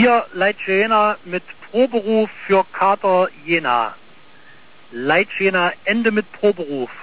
Hier Leitjena mit Proberuf für Kater Jena. Leitjena Ende mit Proberuf.